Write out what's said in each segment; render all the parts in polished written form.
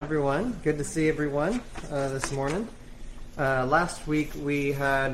everyone. Good to see everyone this morning. Last week we had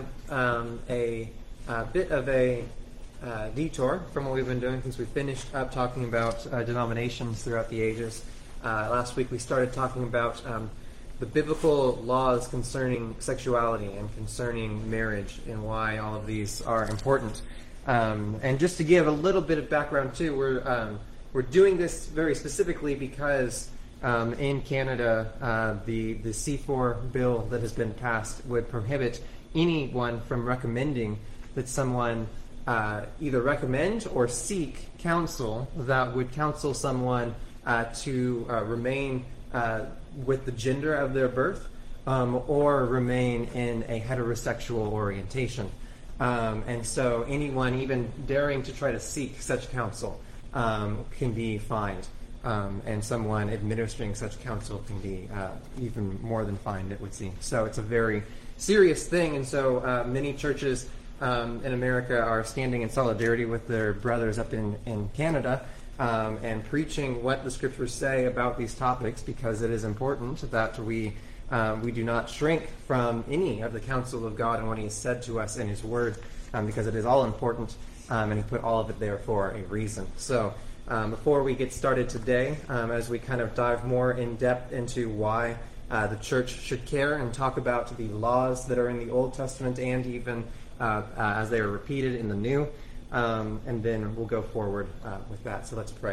a bit of a detour from what we've been doing since we finished up talking about denominations throughout the ages. Last week we started talking about the biblical laws concerning sexuality and concerning marriage and why all of these are important. And just to give a little bit of background too, we're doing this very specifically because in Canada, the C4 bill that has been passed would prohibit anyone from recommending that someone either recommend or seek counsel that would counsel someone to remain with the gender of their birth or remain in a heterosexual orientation. And so anyone even daring to try to seek such counsel can be fined. And someone administering such counsel can be even more than fined, it would seem. So it's a very serious thing, and so many churches in America are standing in solidarity with their brothers up in Canada and preaching what the Scriptures say about these topics, because it is important that we do not shrink from any of the counsel of God and what He has said to us in His Word, because it is all important, and He put all of it there for a reason. So before we get started today, as we kind of dive more in depth into why the church should care and talk about the laws that are in the Old Testament and even as they are repeated in the New, and then we'll go forward with that. So let's pray.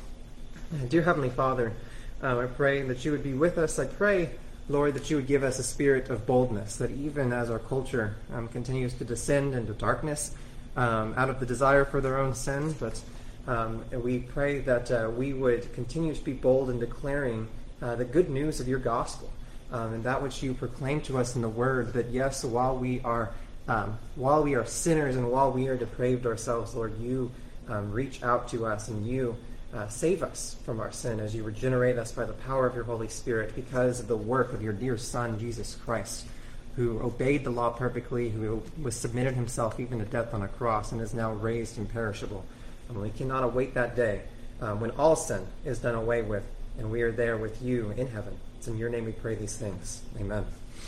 Dear Heavenly Father, I pray that You would be with us. I pray, Lord, that You would give us a spirit of boldness, that even as our culture continues to descend into darkness out of the desire for their own sin, but we pray that we would continue to be bold in declaring the good news of Your gospel and that which You proclaim to us in the Word, that yes, while we are sinners and while we are depraved ourselves, Lord, You reach out to us and You save us from our sin as You regenerate us by the power of Your Holy Spirit because of the work of Your dear Son, Jesus Christ, who obeyed the law perfectly, who was submitted Himself even to death on a cross and is now raised imperishable. And we cannot await that day when all sin is done away with and we are there with You in heaven. It's in Your name we pray these things. Amen.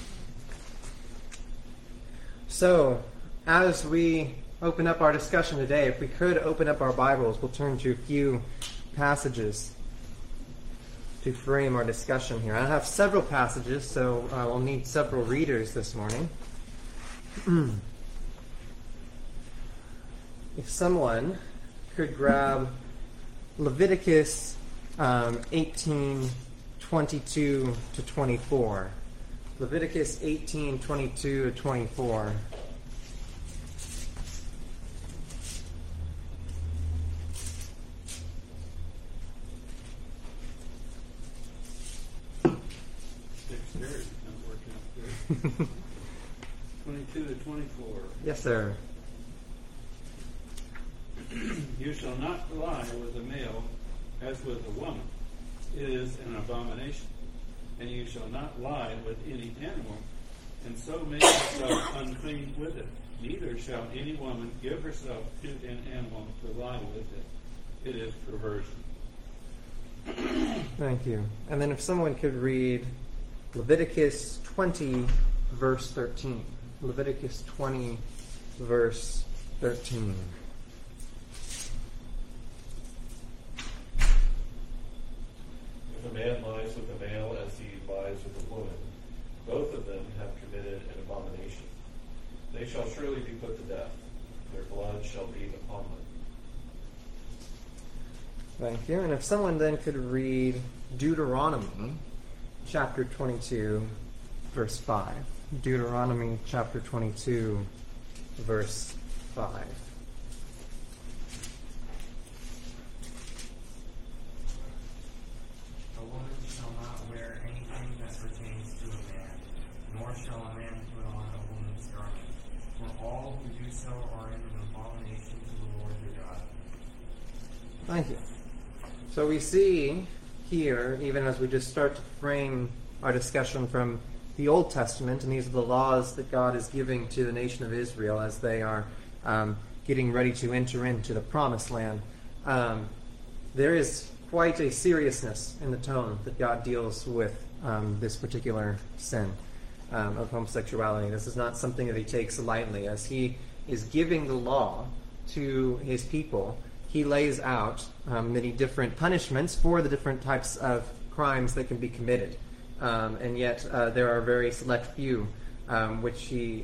So, as we open up our discussion today, if we could open up our Bibles, we'll turn to a few passages to frame our discussion here. I have several passages, so we'll need several readers this morning. If someone could grab Leviticus 18:22 to 24. Leviticus 18:22 to 24. Dexterity not working up there. 22 to 24. Yes, sir. You shall not lie with a male as with a woman. It is an abomination. And you shall not lie with any animal, and so make yourself unclean with it. Neither shall any woman give herself to an animal to lie with it. It is perversion. Thank you. And then if someone could read Leviticus 20, verse 13. Leviticus 20, verse 13. If a man lies with a male as he lies with a woman, both of them have committed an abomination. They shall surely be put to death. Their blood shall be upon them. Thank you. And if someone then could read Deuteronomy chapter 22, verse 5. Deuteronomy chapter 22, verse 5. Thank you. So we see here, even as we just start to frame our discussion from the Old Testament, and these are the laws that God is giving to the nation of Israel as they are getting ready to enter into the Promised Land. There is quite a seriousness in the tone that God deals with this particular sin of homosexuality. This is not something that he takes lightly. As he is giving the law to his people, he lays out many different punishments for the different types of crimes that can be committed. And yet there are very select few which he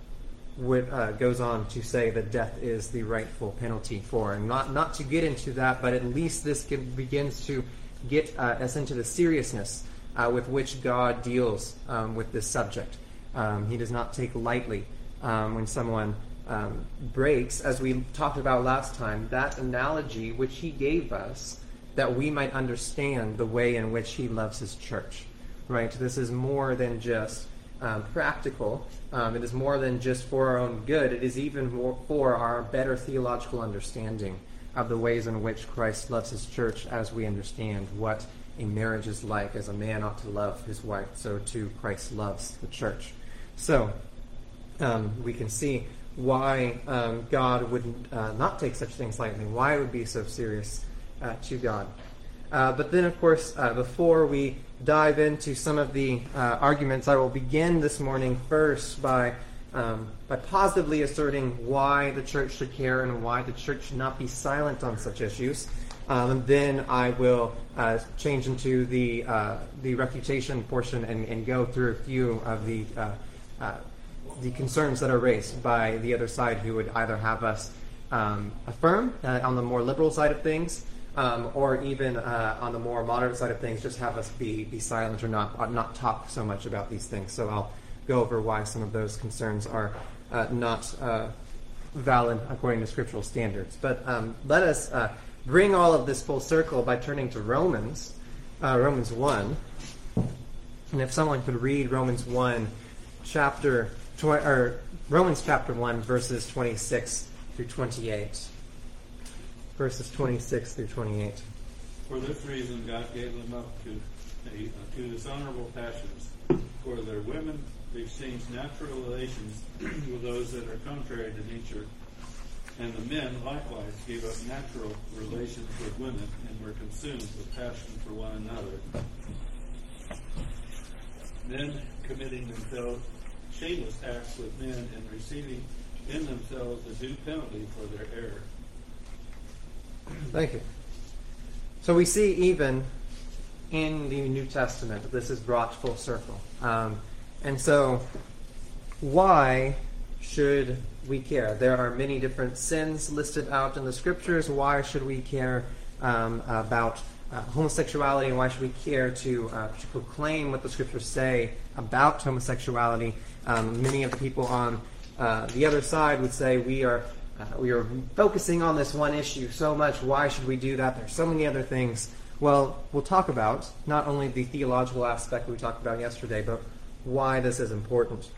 goes on to say that death is the rightful penalty for. And not to get into that, but at least this begins to get us into the seriousness with which God deals with this subject. He does not take lightly when someone breaks, as we talked about last time, that analogy which he gave us that we might understand the way in which he loves his church. Right? This is more than just practical. It is more than just for our own good. It is even more for our better theological understanding of the ways in which Christ loves his church, as we understand what a marriage is like. As a man ought to love his wife, so too Christ loves the church. So we can see why God would not take such things lightly, why it would be so serious to God. But then, of course, before we dive into some of the arguments, I will begin this morning first by positively asserting why the church should care and why the church should not be silent on such issues. And then I will change into the refutation portion and go through a few of the concerns that are raised by the other side, who would either have us affirm on the more liberal side of things, or even on the more moderate side of things, just have us be silent or not talk so much about these things. So I'll go over why some of those concerns are not valid according to scriptural standards. But let us bring all of this full circle by turning to Romans 1. And if someone could read Romans 1, Romans chapter 1, verses 26 through 28. Verses 26 through 28. For this reason God gave them up to dishonorable passions. For their women exchanged natural relations with those that are contrary to nature. And the men likewise gave up natural relations with women and were consumed with passion for one another. Then committing themselves shameless acts with men and receiving in themselves the due penalty for their error. Thank you. So we see even in the New Testament that this is brought full circle. And so why should we care? There are many different sins listed out in the scriptures. Why should we care about homosexuality, and why should we care to proclaim what the scriptures say about homosexuality? Many of the people on the other side would say we are focusing on this one issue so much. Why should we do that? There's so many other things. Well, we'll talk about not only the theological aspect we talked about yesterday, but why this is important.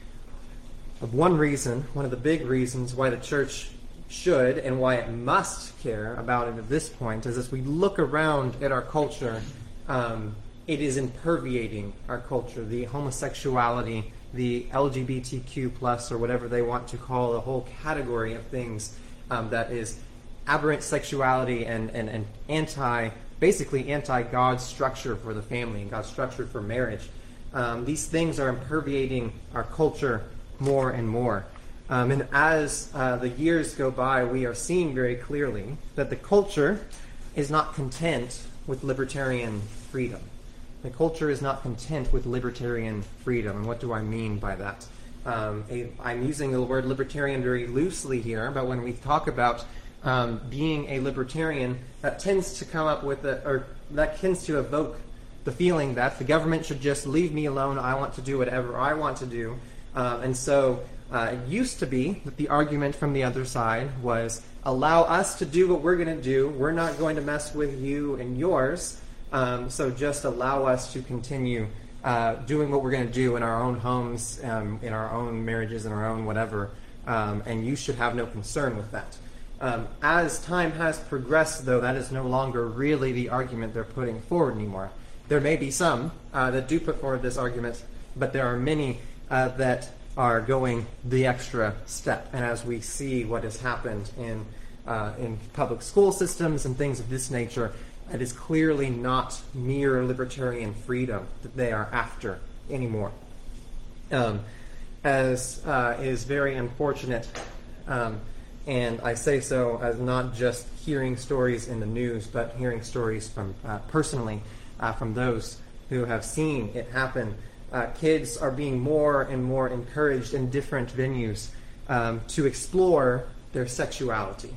One of the big reasons why the church should and why it must care about it at this point is, as we look around at our culture, it is impermeating our culture. The homosexuality, the LGBTQ plus, or whatever they want to call the whole category of things that is aberrant sexuality and basically anti-God's structure for the family and God's structure for marriage. These things are impermeating our culture more and more. And as the years go by, we are seeing very clearly that the culture is not content with libertarian freedom. The culture is not content with libertarian freedom. And what do I mean by that? I'm using the word libertarian very loosely here, but when we talk about being a libertarian, that tends to come up with that tends to evoke the feeling that the government should just leave me alone. I want to do whatever I want to do. And so it used to be that the argument from the other side was, allow us to do what we're going to do. We're not going to mess with you and yours. So just allow us to continue doing what we're going to do in our own homes, in our own marriages, in our own whatever. And you should have no concern with that. As time has progressed, though, that is no longer really the argument they're putting forward anymore. There may be some that do put forward this argument, but there are many that are going the extra step. And as we see what has happened in public school systems and things of this nature, It is clearly not mere libertarian freedom that they are after anymore. As is very unfortunate, and I say so as not just hearing stories in the news, but hearing stories from personally from those who have seen it happen. Kids are being more and more encouraged in different venues to explore their sexuality,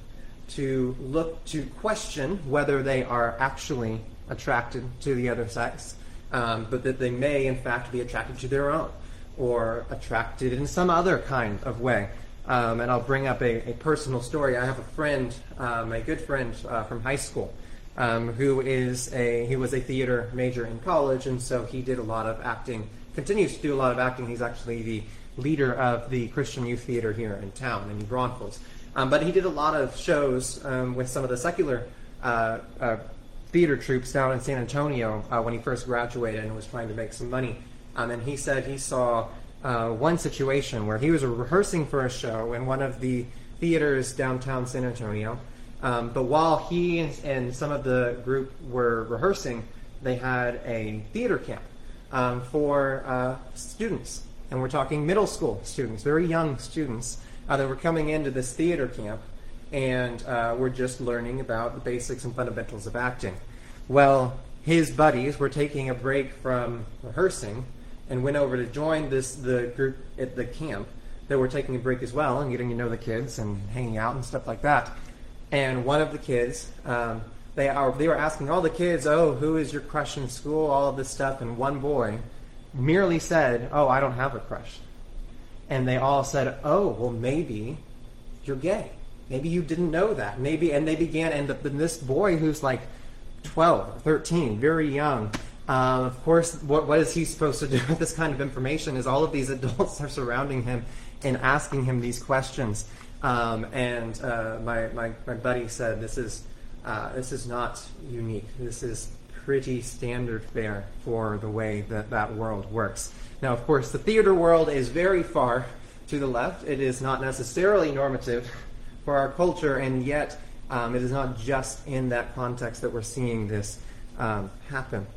to question whether they are actually attracted to the other sex, but that they may in fact be attracted to their own, or attracted in some other kind of way. And I'll bring up a personal story. I have a friend, a good friend from high school, who was a theater major in college, and so he did a lot of acting, continues to do a lot of acting. He's actually the leader of the Christian Youth Theater here in town, in New Braunfels. But he did a lot of shows with some of the secular theater troupes down in San Antonio when he first graduated and was trying to make some money. And he said he saw one situation where he was rehearsing for a show in one of the theaters downtown San Antonio. But while he and some of the group were rehearsing, they had a theater camp for students. And we're talking middle school students, very young students that were coming into this theater camp and were just learning about the basics and fundamentals of acting. Well, his buddies were taking a break from rehearsing and went over to join the group at the camp that were taking a break as well and getting to know the kids and hanging out and stuff like that. And one of the kids, they were asking all the kids, oh, who is your crush in school, all of this stuff, and one boy merely said, oh, I don't have a crush. And they all said, oh, well, maybe you're gay. Maybe you didn't know that. Maybe, and they began, and this boy who's like 12, 13, very young, of course, what is he supposed to do with this kind of information is all of these adults are surrounding him and asking him these questions. And my buddy said, this is not unique. This is pretty standard fare for the way that world works. Now, of course, the theater world is very far to the left. It is not necessarily normative for our culture, and yet it is not just in that context that we're seeing this happen.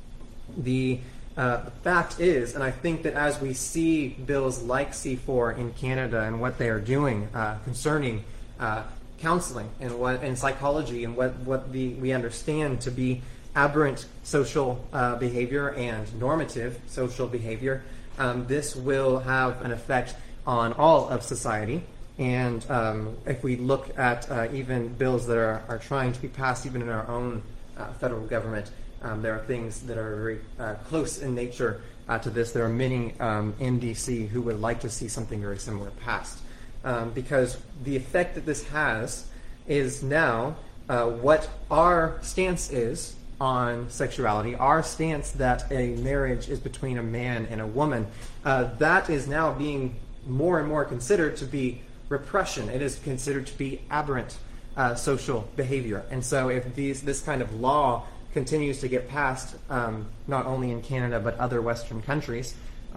The fact is, and I think that as we see bills like C4 in Canada and what they are doing concerning counseling and psychology and what we understand to be aberrant social behavior and normative social behavior, this will have an effect on all of society. And if we look at even bills that are trying to be passed even in our own federal government, there are things that are very close in nature to this. There are many in D.C. who would like to see something very similar passed. Because the effect that this has is now what our stance is on sexuality, our stance that a marriage is between a man and a woman, that is now being more and more considered to be repression. It is considered to be aberrant social behavior. And so if this kind of law continues to get passed, not only in Canada but other Western countries,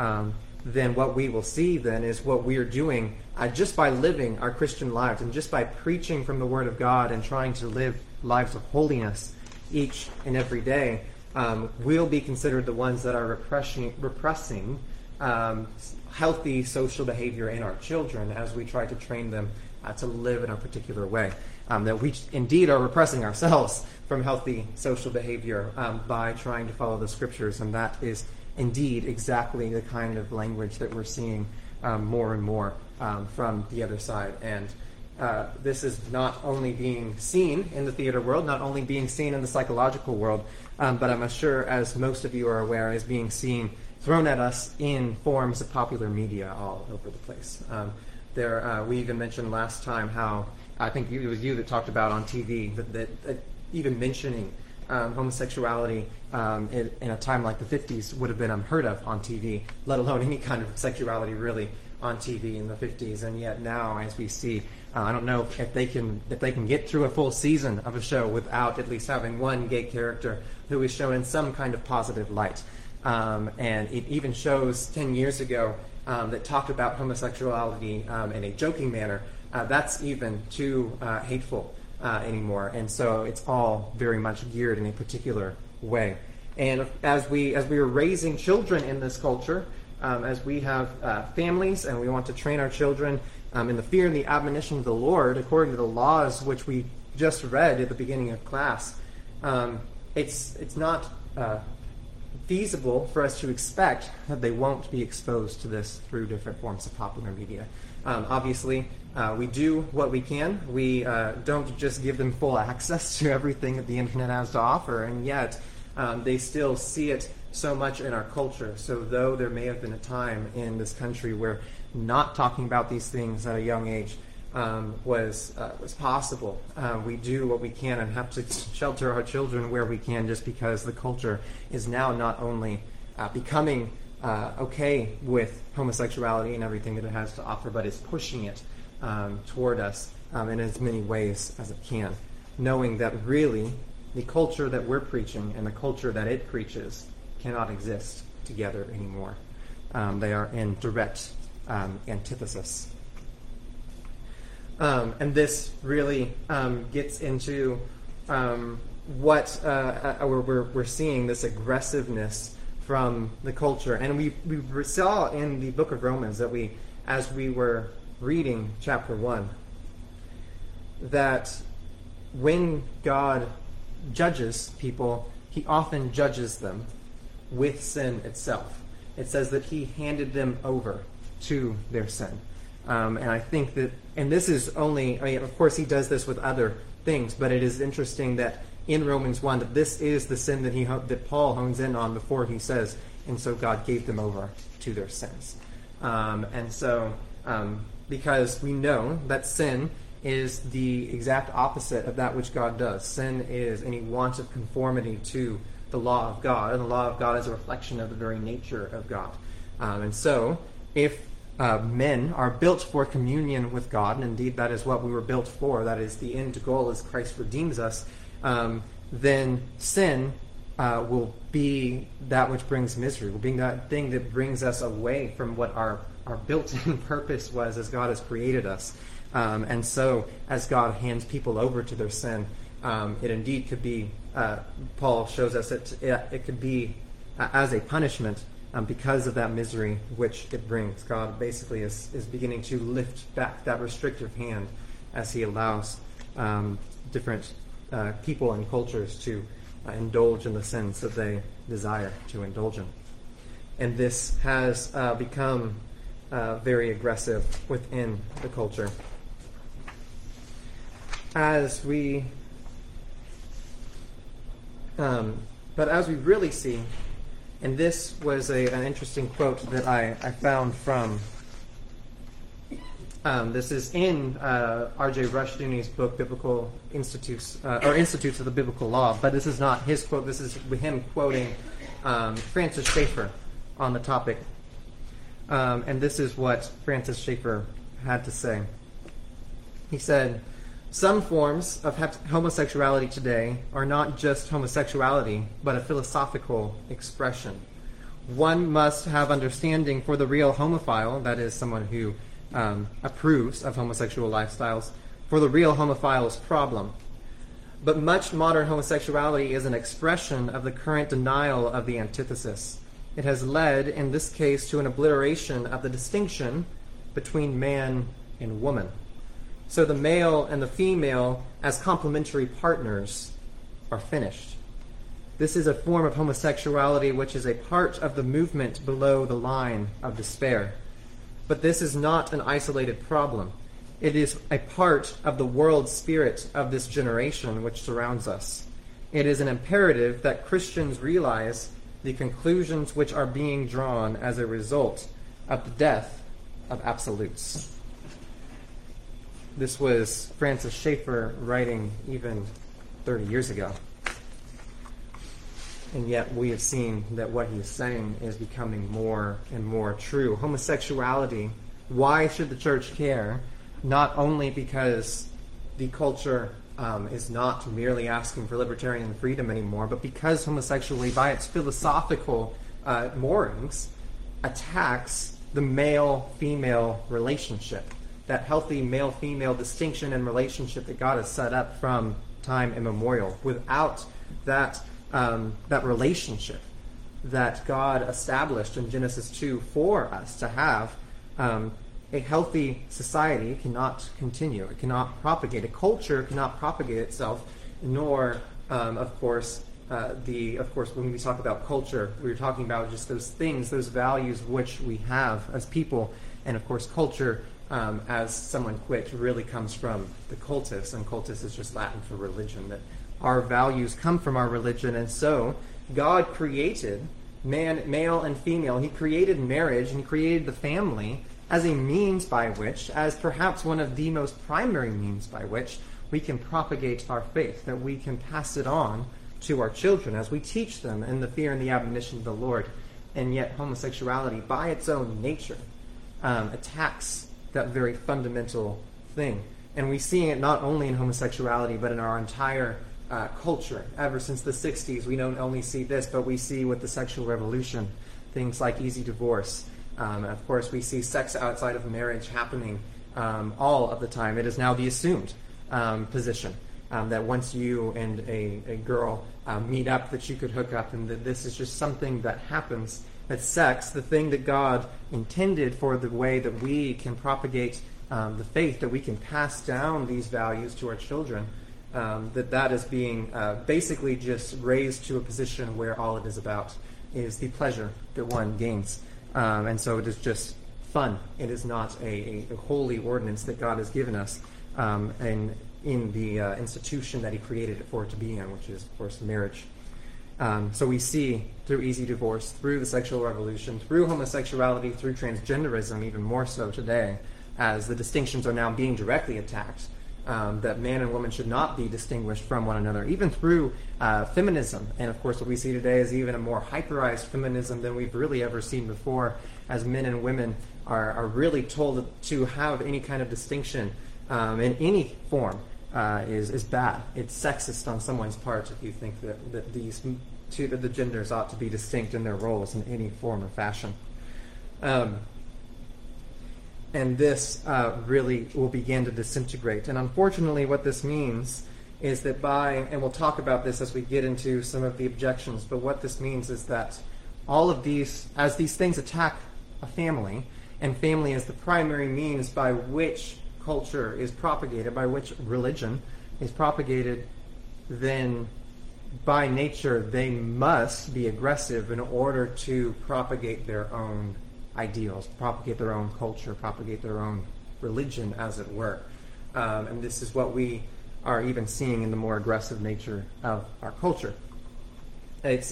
then what we will see then is what we are doing just by living our Christian lives and just by preaching from the Word of God and trying to live lives of holiness each and every day, we'll be considered the ones that are repressing healthy social behavior in our children as we try to train them to live in a particular way. That we indeed are repressing ourselves from healthy social behavior by trying to follow the Scriptures, and that is indeed exactly the kind of language that we're seeing more and more from the other side. And this is not only being seen in the theater world, not only being seen in the psychological world, but I'm sure, as most of you are aware, is being seen thrown at us in forms of popular media all over the place. We even mentioned last time how, I think it was you that talked about on TV, that even mentioning homosexuality in a time like the 50s would have been unheard of on TV, let alone any kind of sexuality really on TV in the 50s. And yet now, as we see, I don't know if they can get through a full season of a show without at least having one gay character who is shown in some kind of positive light. And it even shows 10 years ago that talked about homosexuality in a joking manner. That's even too hateful anymore. And so it's all very much geared in a particular way. And as we are raising children in this culture, as we have families and we want to train our children in the fear and the admonition of the Lord, according to the laws which we just read at the beginning of class, it's not feasible for us to expect that they won't be exposed to this through different forms of popular media. Obviously, we do what we can. We don't just give them full access to everything that the internet has to offer, and yet they still see it so much in our culture. So though there may have been a time in this country where not talking about these things at a young age was possible, we do what we can and have to shelter our children where we can, just because the culture is now not only becoming okay with homosexuality and everything that it has to offer, but it's pushing it toward us in as many ways as it can, knowing that really the culture that we're preaching and the culture that it preaches cannot exist together anymore. They are in direct antithesis. And this really gets into what we're seeing, this aggressiveness from the culture. And we saw in the book of Romans that as we were reading chapter 1, that when God judges people, he often judges them with sin itself. It says that he handed them over to their sin. And I think that, and this is only, of course he does this with other things, but it is interesting that in Romans 1, that this is the sin that Paul hones in on before he says, and so God gave them over to their sins. And so, because we know that sin is the exact opposite of that which God does. Sin is any want of conformity to the law of God, and the law of God is a reflection of the very nature of God. And so, if men are built for communion with God, and indeed that is what we were built for, that is the end goal as Christ redeems us, then sin will be that which brings misery, will be that thing that brings us away from what our built-in purpose was as God has created us. And so, as God hands people over to their sin, it indeed could be, Paul shows us it could be as a punishment because of that misery which it brings. God basically is beginning to lift back that restrictive hand as he allows different people and cultures to indulge in the sins that they desire to indulge in. And this has become very aggressive within the culture. As we really see, and this was an interesting quote that I found from, this is in R.J. Rushdoony's book, Biblical Institutes, or Institutes of the Biblical Law, but this is not his quote, this is him quoting Francis Schaeffer on the topic. And this is what Francis Schaeffer had to say. He said, "Some forms of homosexuality today are not just homosexuality, but a philosophical expression. One must have understanding for the real homophile, that is, someone who approves of homosexual lifestyles, for the real homophile's problem. But much modern homosexuality is an expression of the current denial of the antithesis. It has led, in this case, to an obliteration of the distinction between man and woman. So the male and the female, as complementary partners, are finished. This is a form of homosexuality which is a part of the movement below the line of despair. But this is not an isolated problem. It is a part of the world spirit of this generation which surrounds us. It is an imperative that Christians realize the conclusions which are being drawn as a result of the death of absolutes." This was Francis Schaeffer writing even 30 years ago. And yet we have seen that what he is saying is becoming more and more true. Homosexuality, why should the church care? Not only because the culture is not merely asking for libertarian freedom anymore, but because homosexuality, by its philosophical moorings, attacks the male-female relationship. that healthy male-female distinction and relationship that God has set up from time immemorial. Without that relationship that God established in Genesis 2 for us to have, a healthy society cannot continue. It cannot propagate. A culture cannot propagate itself, nor, of course, when we talk about culture, we're talking about just those things, those values which we have as people. And, of course, culture, as someone quit, really comes from the cultus, and cultus is just Latin for religion, that our values come from our religion. And so God created man, male and female. He created marriage, and he created the family as a means by which, as perhaps one of the most primary means by which, we can propagate our faith, that we can pass it on to our children as we teach them in the fear and the admonition of the Lord. And yet homosexuality, by its own nature, attacks that very fundamental thing. And we see it not only in homosexuality, but in our entire culture. Ever since the 60s, we don't only see this, but we see with the sexual revolution, things like easy divorce. Of course, we see sex outside of marriage happening all of the time. It is now the assumed position that once you and a girl meet up, that you could hook up, and that this is just something that happens. That sex, the thing that God intended for the way that we can propagate the faith, that we can pass down these values to our children, that is being basically just raised to a position where all it is about is the pleasure that one gains. And so it is just fun. It is not a holy ordinance that God has given us and in the institution that he created it for it to be in, which is, of course, marriage. So we see through easy divorce, through the sexual revolution, through homosexuality, through transgenderism, even more so today, as the distinctions are now being directly attacked, that man and woman should not be distinguished from one another, even through feminism. And of course what we see today is even a more hyperized feminism than we've really ever seen before, as men and women are really told to have any kind of distinction in any form is bad. It's sexist on someone's part if you think that these two of the genders ought to be distinct in their roles in any form or fashion. And this really will begin to disintegrate. And unfortunately what this means is that and we'll talk about this as we get into some of the objections, but what this means is that all of these, as these things attack a family, and family is the primary means by which culture is propagated, by which religion is propagated, then by nature they must be aggressive in order to propagate their own ideals, propagate their own culture, propagate their own religion, as it were. And this is what we are even seeing in the more aggressive nature of our culture. It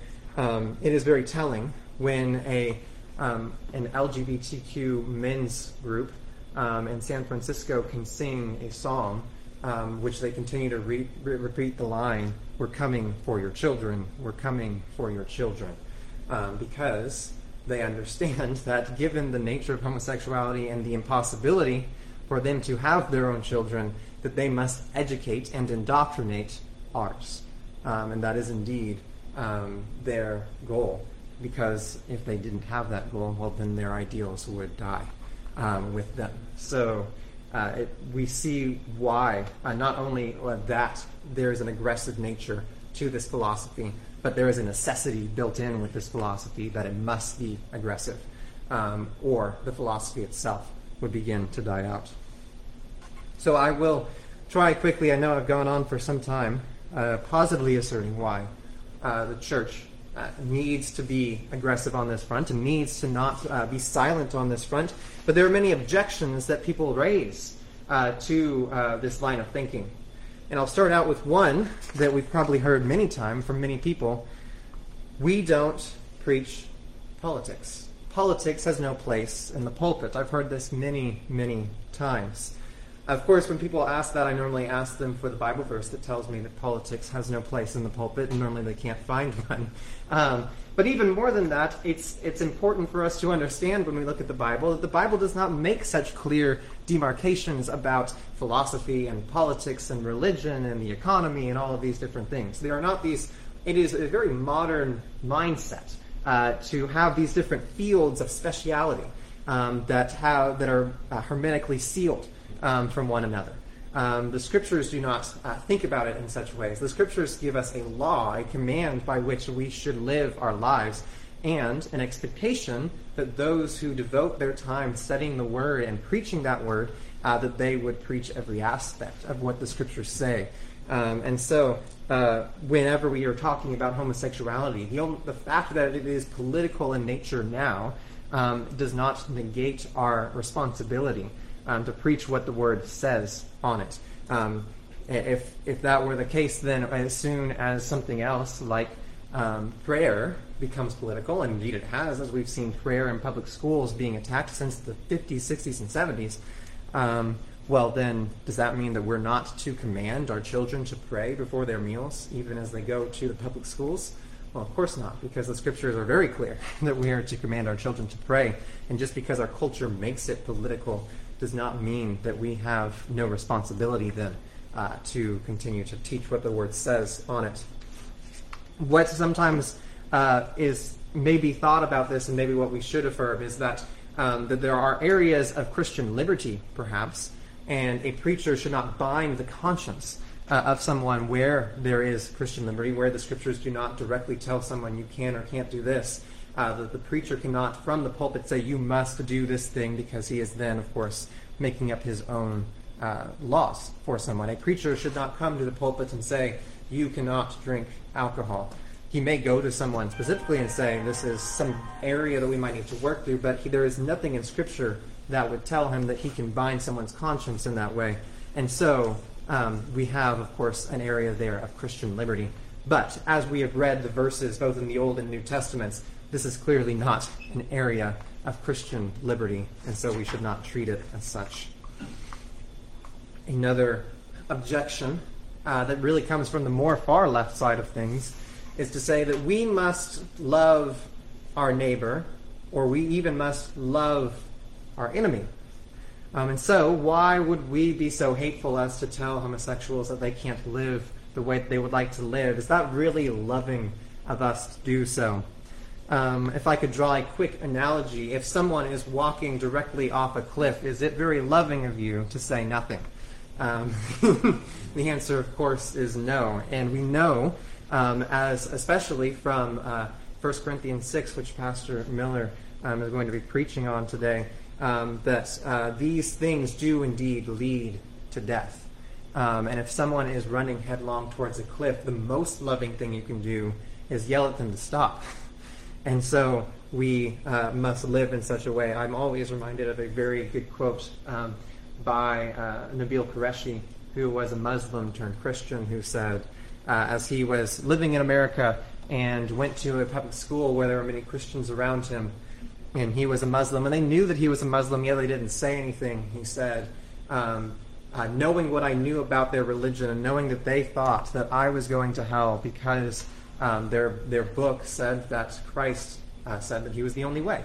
is very telling when an LGBTQ men's group in San Francisco can sing a song which they continue to repeat the line, "We're coming for your children, we're coming for your children," because they understand that given the nature of homosexuality and the impossibility for them to have their own children, that they must educate and indoctrinate ours. And that is indeed their goal, because if they didn't have that goal, well, then their ideals would die with them. So we see why, not only that there is an aggressive nature to this philosophy, but there is a necessity built in with this philosophy that it must be aggressive, or the philosophy itself would begin to die out. So I will try quickly, I know I've gone on for some time, positively asserting why the church needs to be aggressive on this front and needs to not be silent on this front. But there are many objections that people raise to this line of thinking. And I'll start out with one that we've probably heard many times from many people. We don't preach politics. Politics has no place in the pulpit. I've heard this many, many times. Of course, when people ask that, I normally ask them for the Bible verse that tells me that politics has no place in the pulpit, and normally they can't find one. But even more than that, it's important for us to understand when we look at the Bible that the Bible does not make such clear demarcations about philosophy and politics and religion and the economy and all of these different things. There are not these. It is a very modern mindset to have these different fields of speciality. that are hermetically sealed from one another. The Scriptures do not think about it in such ways. The Scriptures give us a law, a command by which we should live our lives, and an expectation that those who devote their time studying the Word and preaching that Word, that they would preach every aspect of what the Scriptures say. And so, whenever we are talking about homosexuality, the fact that it is political in nature now does not negate our responsibility to preach what the Word says on it. If that were the case, then as soon as something else like prayer becomes political, and indeed it has, as we've seen prayer in public schools being attacked since the 50s, 60s, and 70s, well then, does that mean that we're not to command our children to pray before their meals, even as they go to the public schools? Well, of course not, because the Scriptures are very clear that we are to command our children to pray. And just because our culture makes it political does not mean that we have no responsibility then to continue to teach what the Word says on it. What sometimes is maybe thought about this, and maybe what we should affirm, is that there are areas of Christian liberty, perhaps, and a preacher should not bind the conscience of someone where there is Christian liberty, where the Scriptures do not directly tell someone you can or can't do this. The preacher cannot, from the pulpit, say you must do this thing, because he is then, of course, making up his own laws for someone. A preacher should not come to the pulpit and say, you cannot drink alcohol. He may go to someone specifically and say, this is some area that we might need to work through, but there is nothing in Scripture that would tell him that he can bind someone's conscience in that way. And so we have, of course, an area there of Christian liberty. But as we have read the verses both in the Old and New Testaments, this is clearly not an area of Christian liberty, and so we should not treat it as such. Another objection that really comes from the more far left side of things is to say that we must love our neighbor, or we even must love our enemy. And so why would we be so hateful as to tell homosexuals that they can't live the way they would like to live? Is that really loving of us to do so? If I could draw a quick analogy, if someone is walking directly off a cliff, is it very loving of you to say nothing? The answer, of course, is no. And we know, especially from 1 Corinthians 6, which Pastor Miller is going to be preaching on today, that these things do indeed lead to death. And if someone is running headlong towards a cliff, the most loving thing you can do is yell at them to stop. And so we must live in such a way. I'm always reminded of a very good quote by Nabil Qureshi, who was a Muslim turned Christian, who said, as he was living in America and went to a public school where there were many Christians around him, and he was a Muslim, and they knew that he was a Muslim, yet they didn't say anything. He said, knowing what I knew about their religion, and knowing that they thought that I was going to hell because their book said that Christ said that he was the only way,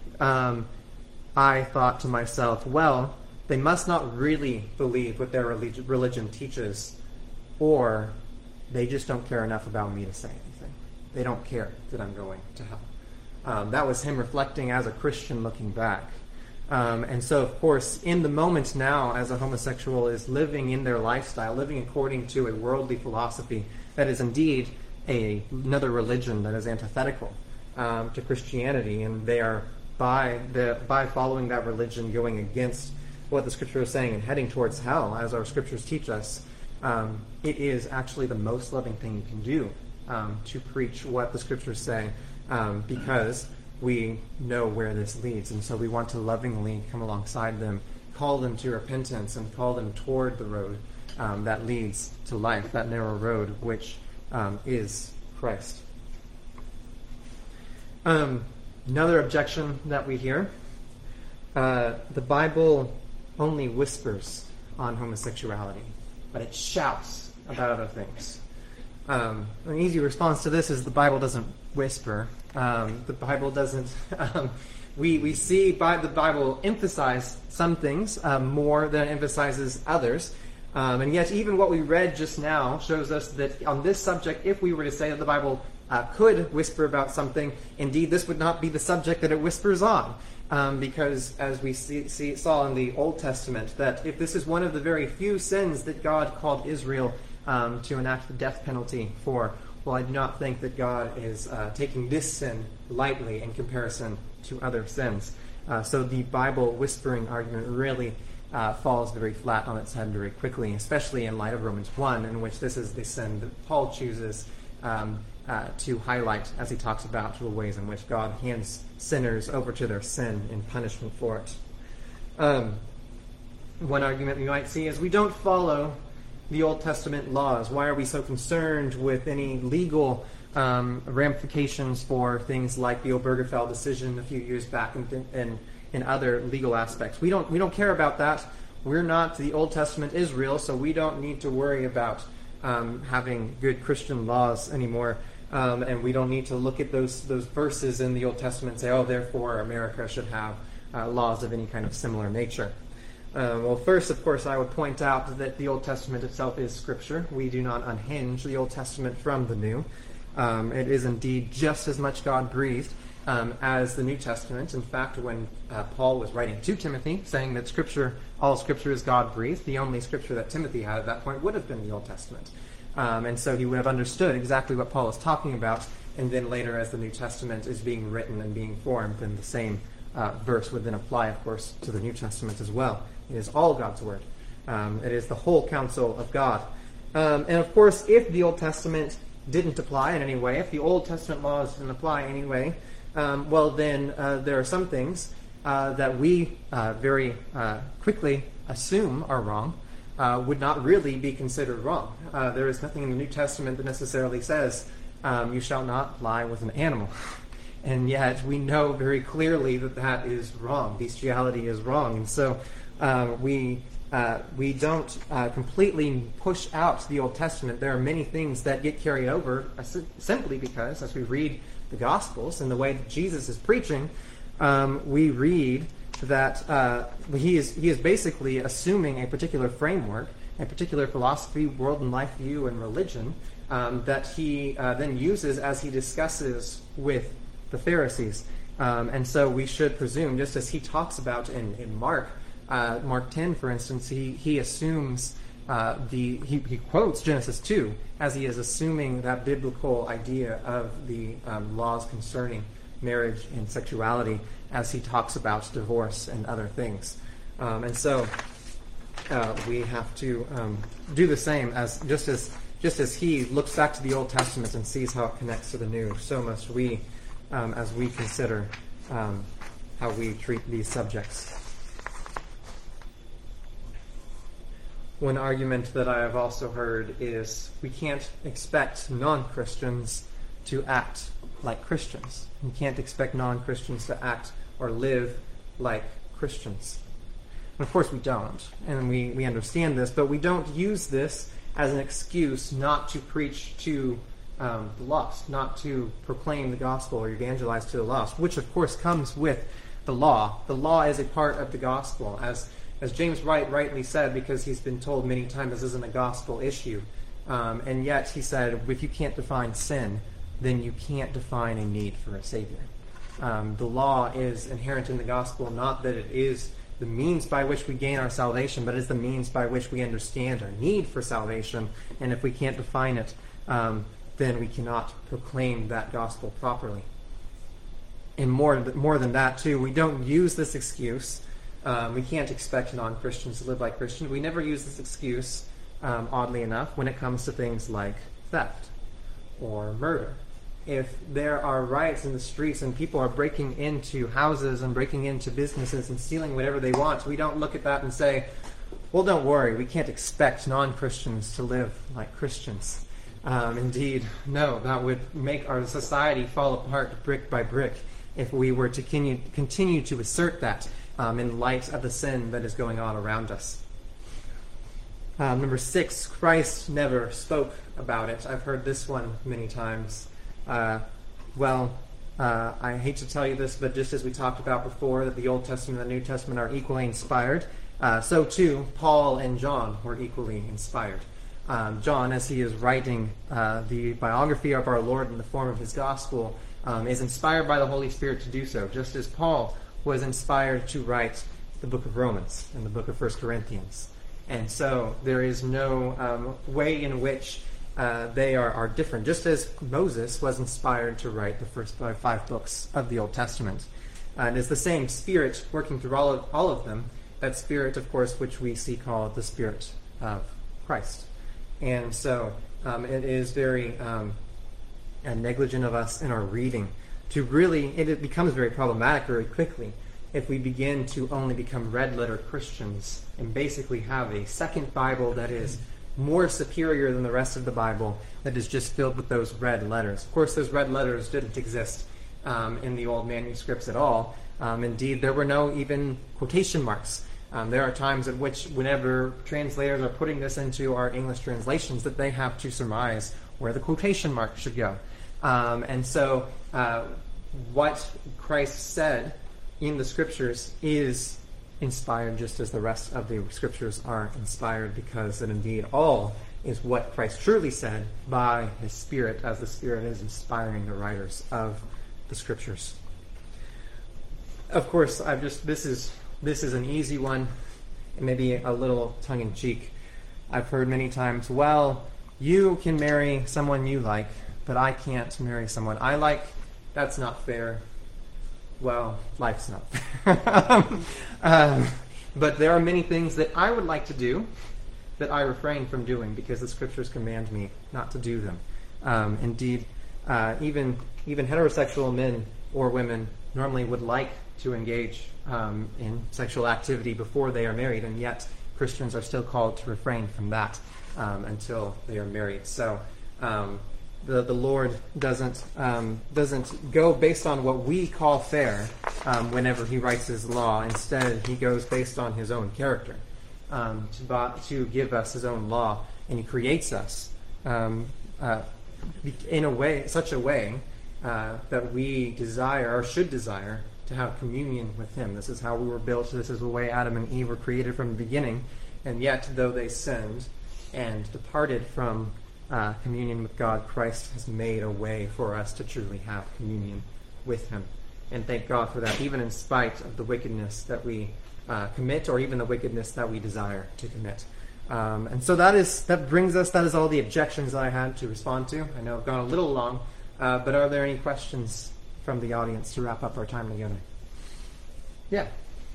I thought to myself, well, they must not really believe what their religion teaches, or they just don't care enough about me to say anything. They don't care that I'm going to hell. That was him reflecting as a Christian looking back. And so, of course, in the moment now, as a homosexual is living in their lifestyle, living according to a worldly philosophy that is indeed another religion that is antithetical to Christianity, and they are, by following that religion, going against what the Scripture is saying and heading towards hell, as our Scriptures teach us, it is actually the most loving thing you can do to preach what the Scriptures say, because we know where this leads, and so we want to lovingly come alongside them, call them to repentance, and call them toward the road that leads to life, that narrow road which is Christ. Another objection that we hear, the Bible only whispers on homosexuality, but it shouts about other things. An easy response to this is the Bible doesn't whisper. The Bible doesn't... we see the Bible emphasize some things more than it emphasizes others. And yet even what we read just now shows us that on this subject, if we were to say that the Bible could whisper about something, indeed this would not be the subject that it whispers on. Because as we saw in the Old Testament, that if this is one of the very few sins that God called Israel to enact the death penalty for, well, I do not think that God is taking this sin lightly in comparison to other sins. So the Bible whispering argument really falls very flat on its head very quickly, especially in light of Romans 1, in which this is the sin that Paul chooses to highlight as he talks about the ways in which God hands sinners over to their sin in punishment for it. One argument we might see is we don't follow the Old Testament laws. Why are we so concerned with any legal ramifications for things like the Obergefell decision a few years back and in other legal aspects? We don't care about that. We're not the Old Testament Israel, so we don't need to worry about having good Christian laws anymore. And we don't need to look at those verses in the Old Testament and say, oh, therefore America should have laws of any kind of similar nature. Well, first, of course, I would point out that the Old Testament itself is Scripture. We do not unhinge the Old Testament from the New. It is indeed just as much God-breathed as the New Testament. In fact, when Paul was writing to Timothy, saying that all Scripture is God-breathed, the only Scripture that Timothy had at that point would have been the Old Testament. And so he would have understood exactly what Paul is talking about, and then later as the New Testament is being written and being formed, then the same verse would then apply, of course, to the New Testament as well. It is all God's Word. It is the whole counsel of God. And of course, if the Old Testament didn't apply in any way, if the Old Testament laws didn't apply in any way, well then there are some things that we very quickly assume are wrong, would not really be considered wrong. There is nothing in the New Testament that necessarily says, you shall not lie with an animal. And yet we know very clearly that that is wrong. Bestiality is wrong. And so we don't completely push out the Old Testament. There are many things that get carried over simply because, as we read the Gospels and the way that Jesus is preaching, we read that he is basically assuming a particular framework, a particular philosophy, world and life view, and religion that he then uses as he discusses with the Pharisees. And so we should presume, just as he talks about in Mark 10, for instance, he assumes he quotes Genesis 2 as he is assuming that biblical idea of the laws concerning marriage and sexuality as he talks about divorce and other things. And so we have to do the same just as he looks back to the Old Testament and sees how it connects to the New. So must we, as we consider how we treat these subjects. One argument that I have also heard is we can't expect non-Christians to act like Christians. We can't expect non-Christians to act or live like Christians. And of course we don't, and we understand this, but we don't use this as an excuse not to preach to the lost, not to proclaim the gospel or evangelize to the lost, which of course comes with the law. The law is a part of the gospel, as James Wright rightly said, because he's been told many times this isn't a gospel issue. And yet he said, if you can't define sin, then you can't define a need for a Savior. The law is inherent in the gospel, not that it is the means by which we gain our salvation, but it's the means by which we understand our need for salvation. And if we can't define it, then we cannot proclaim that gospel properly. And more than that, too, we don't use this excuse. We can't expect non-Christians to live like Christians. We never use this excuse, oddly enough, when it comes to things like theft or murder. If there are riots in the streets and people are breaking into houses and breaking into businesses and stealing whatever they want, we don't look at that and say, well, don't worry, we can't expect non-Christians to live like Christians. Indeed, no, that would make our society fall apart brick by brick if we were to continue to assert that in light of the sin that is going on around us. Number 6, Christ never spoke about it. I've heard this one many times. I hate to tell you this, but just as we talked about before, that the Old Testament and the New Testament are equally inspired, so too Paul and John were equally inspired. John, as he is writing the biography of our Lord in the form of his gospel, is inspired by the Holy Spirit to do so, just as Paul was inspired to write the book of Romans and the book of 1 Corinthians. And so there is no way in which they are different, just as Moses was inspired to write the first 5 books of the Old Testament. And it's the same Spirit working through all of them, that Spirit, of course, which we see called the Spirit of Christ. And so it is very negligent of us in our reading to really, it becomes very problematic very quickly if we begin to only become red-letter Christians and basically have a second Bible that is more superior than the rest of the Bible, that is just filled with those red letters. Of course, those red letters didn't exist in the old manuscripts at all. Indeed, there were no even quotation marks. There are times at which, whenever translators are putting this into our English translations, that they have to surmise where the quotation mark should go. And so what Christ said in the Scriptures is inspired just as the rest of the Scriptures are inspired, because it indeed all is what Christ truly said by His Spirit, as the Spirit is inspiring the writers of the Scriptures. Of course, this is an easy one, and maybe a little tongue-in-cheek. I've heard many times, well, you can marry someone you like, but I can't marry someone I like. That's not fair. Well, life's not fair. But there are many things that I would like to do that I refrain from doing because the Scriptures command me not to do them. Indeed, even heterosexual men or women normally would like to engage in sexual activity before they are married, and yet Christians are still called to refrain from that until they are married. So the Lord doesn't go based on what we call fair whenever He writes His law. Instead, He goes based on His own character to give us His own law, and He creates us in a way, such a way that we desire or should desire to have communion with Him. This is how we were built. This is the way Adam and Eve were created from the beginning. And yet, though they sinned and departed from communion with God, Christ has made a way for us to truly have communion with Him. And thank God for that, even in spite of the wickedness that we commit, or even the wickedness that we desire to commit. And so that is all the objections that I had to respond to. I know I've gone a little long, but are there any questions from the audience to wrap up our time together? Yeah.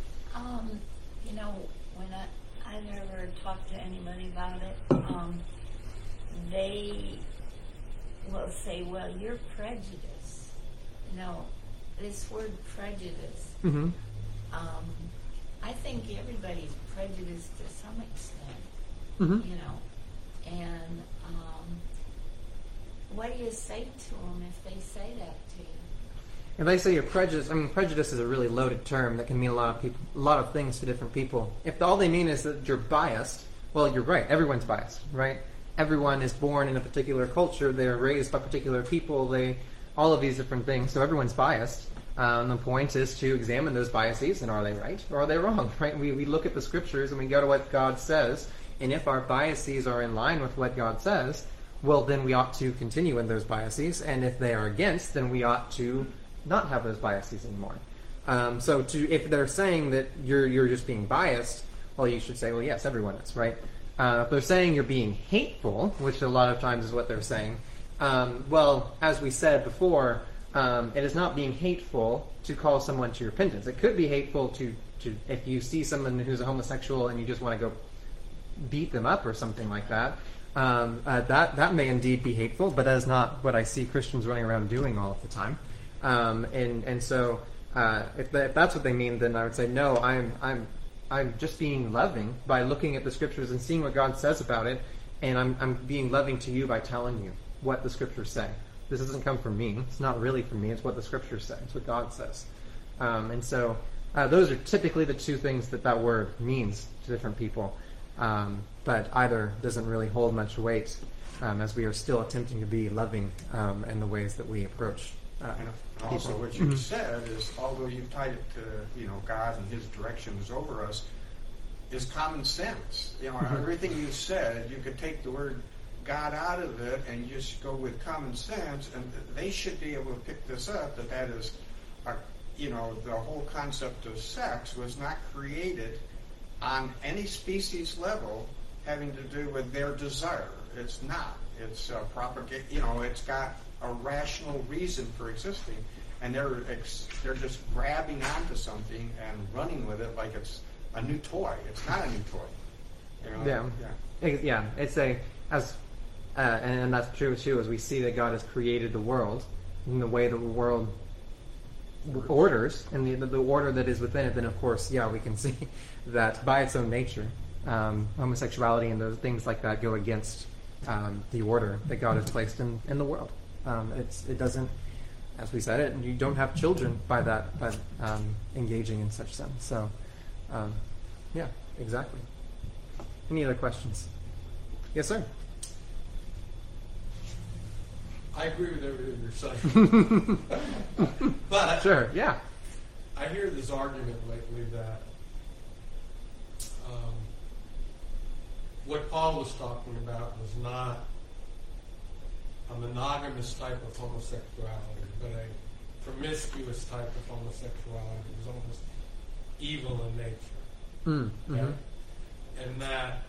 When I never talked to anybody about it, they will say, well, you're prejudiced. This word prejudice. Mm-hmm. I think everybody's prejudiced to some extent, Mm-hmm. And what do you say to them if they say that to you? If they say you're prejudiced, prejudice is a really loaded term that can mean a lot of things to different people. If all they mean is that you're biased, well, you're right. Everyone's biased, right? Everyone is born in a particular culture. They're raised by particular people. All of these different things. So everyone's biased. The point is to examine those biases, and are they right or are they wrong, right? We look at the Scriptures and we go to what God says, and if our biases are in line with what God says, well, then we ought to continue in those biases, and if they are against, then we ought to not have those biases anymore. So if they're saying that you're just being biased, well, you should say, well, yes, everyone is, right? If they're saying you're being hateful, which a lot of times is what they're saying, well, as we said before, it is not being hateful to call someone to repentance. It could be hateful to if you see someone who's a homosexual and you just want to go beat them up or something like that. That may indeed be hateful, but that is not what I see Christians running around doing all of the time. So if that's what they mean, then I would say no. I'm just being loving by looking at the Scriptures and seeing what God says about it, and I'm being loving to you by telling you what the Scriptures say. This doesn't come from me. It's not really from me. It's what the Scriptures say. It's what God says. So those are typically the two things that word means to different people. But either doesn't really hold much weight as we are still attempting to be loving in the ways that we approach And also what you've said is, although you've tied it to God and His directions over us, is common sense. Everything you said, you could take the word God out of it and just go with common sense, and they should be able to pick this up, that is, the whole concept of sex was not created on any species level having to do with their desire. It's not. It's propagate. It's got a rational reason for existing, and they're just grabbing onto something and running with it like it's a new toy. It's not a new toy. Yeah. It's and that's true too. As we see that God has created the world in the way that the world orders, and the order that is within it, then of course, we can see that by its own nature, homosexuality and those things like that go against the order that God has placed in the world. It doesn't, as we said, you don't have children by engaging in such sin. So, exactly. Any other questions? Yes, sir. I agree with everything you're saying. But sure, yeah. I hear this argument lately that what Paul was talking about was not a monogamous type of homosexuality, but a promiscuous type of homosexuality. It was almost evil in nature. Okay? And that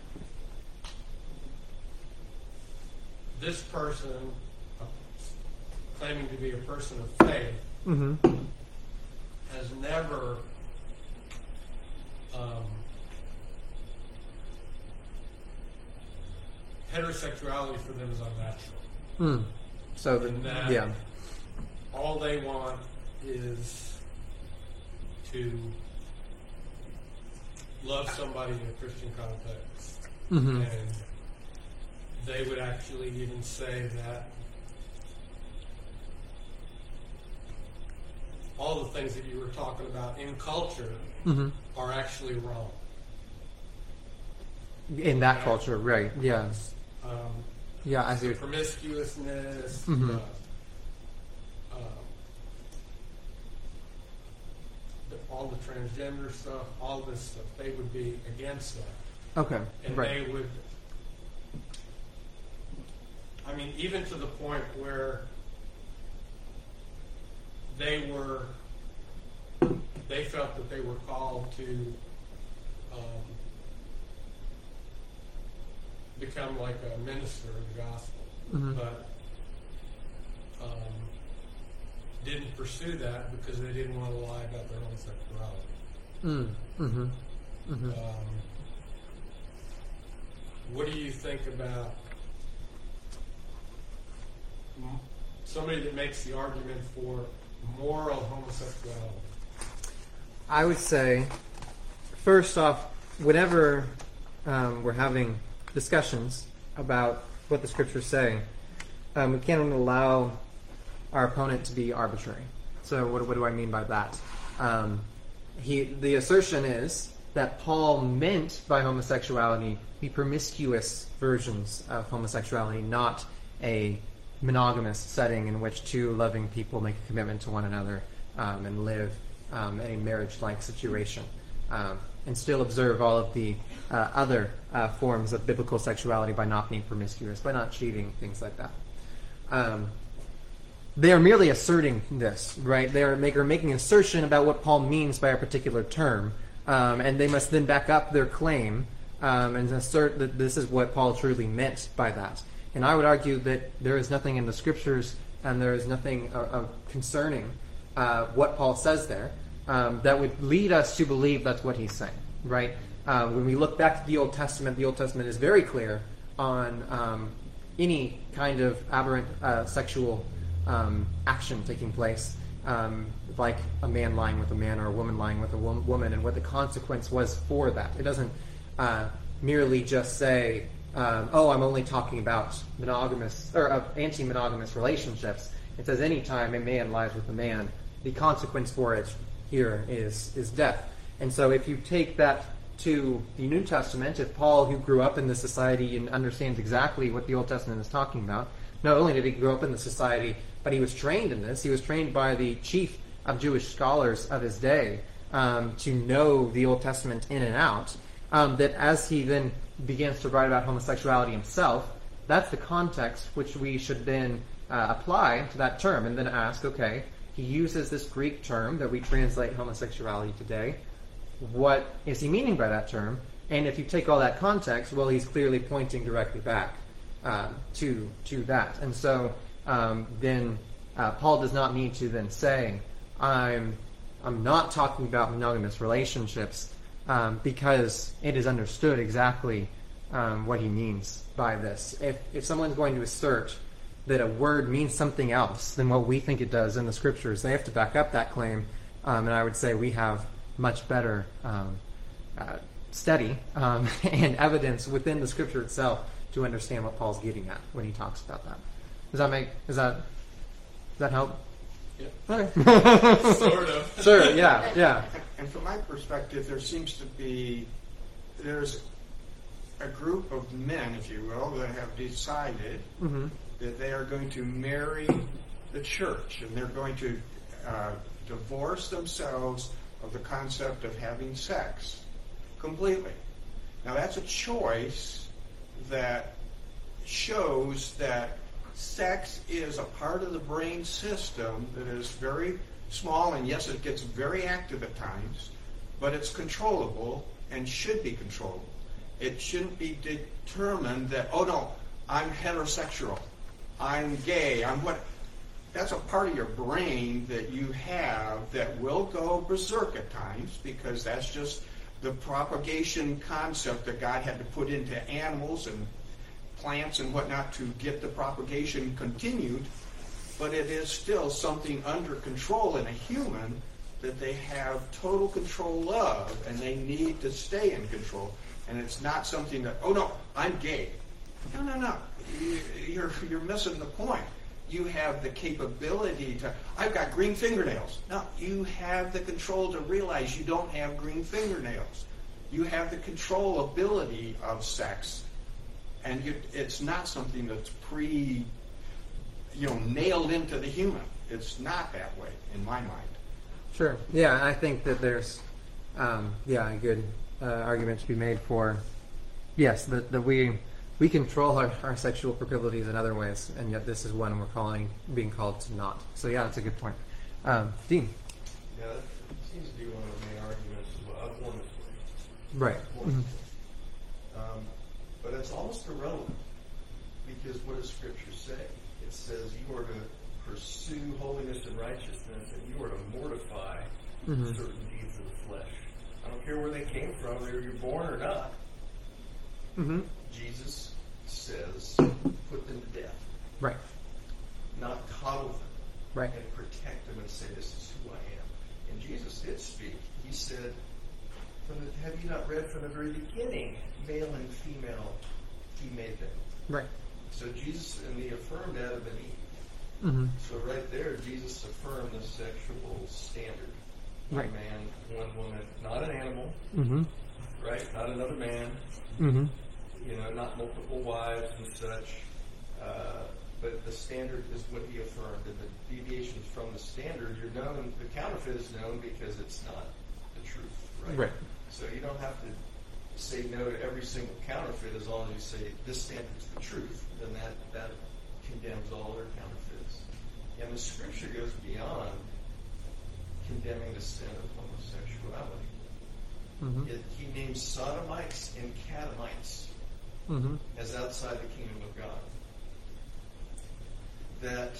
this person, claiming to be a person of faith, has never heterosexuality for them is unnatural. So all they want is to love somebody in a Christian context. And they would actually even say that all the things that you were talking about in culture are actually wrong. In that culture, right? Yeah. I see. The promiscuousness, all the transgender stuff, all this stuff, they would be against that. Okay, and right. They would, even to the point where they felt that they were called to become like a minister of the gospel, but didn't pursue that because they didn't want to lie about their homosexuality. What do you think about somebody that makes the argument for moral homosexuality? I would say, first off, whenever we're having discussions about what the scriptures say, we can't allow our opponent to be arbitrary. So what do I mean by that? The assertion is that Paul meant by homosexuality the promiscuous versions of homosexuality, not a monogamous setting in which two loving people make a commitment to one another and live a marriage-like situation, and still observe all of the other forms of biblical sexuality by not being promiscuous, by not cheating, things like that. They are merely asserting this, right? They're making an assertion about what Paul means by a particular term, and they must then back up their claim and assert that this is what Paul truly meant by that. And I would argue that there is nothing in the scriptures and there is nothing concerning what Paul says there that would lead us to believe that's what he's saying, right? When we look back to the Old Testament is very clear on any kind of aberrant sexual action taking place, like a man lying with a man or a woman lying with a woman, and what the consequence was for that. It doesn't merely just say, I'm only talking about monogamous or anti-monogamous relationships. It says any time a man lies with a man, the consequence for it here is death. And so if you take that to the New Testament, if Paul, who grew up in the society and understands exactly what the Old Testament is talking about, not only did he grow up in the society, but he was trained in this. He was trained by the chief of Jewish scholars of his day to know the Old Testament in and out. that as he then begins to write about homosexuality himself, that's the context which we should then apply to that term, and then ask, okay, he uses this Greek term that we translate homosexuality today. What is he meaning by that term? And if you take all that context, well, he's clearly pointing directly back to that. And so then Paul does not need to then say, I'm not talking about monogamous relationships, because it is understood exactly what he means by this. If someone's going to assert that a word means something else than what we think it does in the Scriptures, they have to back up that claim. And I would say we have much better study and evidence within the Scripture itself to understand what Paul's getting at when he talks about that. Does that help? Yeah. Okay. Sort of. Sure, yeah. And from my perspective, there's a group of men, if you will, that have decided that they are going to marry the church, and they're going to divorce themselves of the concept of having sex completely. Now that's a choice that shows that sex is a part of the brain system that is very small, and yes, it gets very active at times, but it's controllable and should be controllable. It shouldn't be determined that, oh no, I'm heterosexual, I'm gay, I'm what. That's a part of your brain that you have that will go berserk at times, because that's just the propagation concept that God had to put into animals and plants and whatnot to get the propagation continued. But it is still something under control in a human that they have total control of, and they need to stay in control. And it's not something that, oh no, I'm gay. No. You're missing the point. You have the capability to, I've got green fingernails. No, you have the control to realize you don't have green fingernails. You have the controllability of sex. And it's not something that's nailed into the human. It's not that way, in my mind. Sure. Yeah, I think that there's a good argument to be made for, yes, that we control our sexual proclivities in other ways, and yet this is one we're being called to not. So yeah, that's a good point. Dean. Yeah, that seems to be one of the main arguments of oneness. Right. But it's almost irrelevant, because what does Scripture say? It says you are to pursue holiness and righteousness, and you are to mortify certain deeds of the flesh. I don't care where they came from, whether you're born or not. Jesus says, put them to death. Right. Not coddle them. Right. And protect them and say, this is who I am. And Jesus did speak. He said, have you not read from the very beginning, male and female, he made them. Right. So Jesus, and he affirmed Adam and Eve. So right there, Jesus affirmed the sexual standard. Right. One man, one woman, not an animal, right? Not another man, not multiple wives and such. But the standard is what he affirmed, and the deviations from the standard, you're known, the counterfeit is known because it's not the truth, right? Right. So you don't have to say no to every single counterfeit as long as you say this standard is the truth. Then that condemns all other counterfeits. And the Scripture goes beyond condemning the sin of homosexuality. He names sodomites and catamites as outside the kingdom of God. That